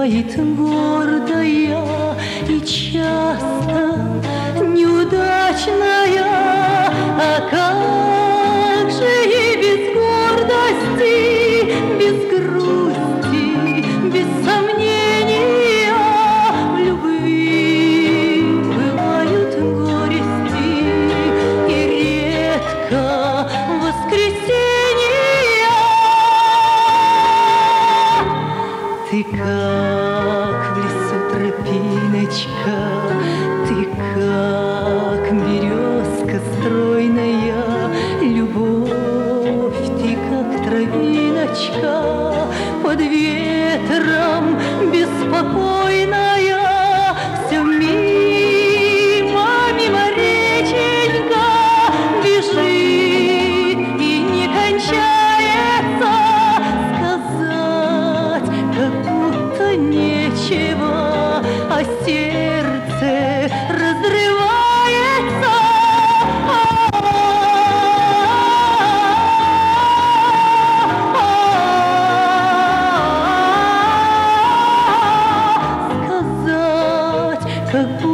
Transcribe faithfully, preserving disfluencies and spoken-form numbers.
бывает гордая и часто неудачная, а как же и без гордости, без грусти, без сомнения в любви бывают горести и редко воскресенья. Ты как в лесу тропиночка, ты как березка стройная, любовь, ты как травиночка под ветром беспокойная, все мимо, мимо реченька бежит и не кончается, сказать как будто нечего, а сердце разрывается. Сказать как будто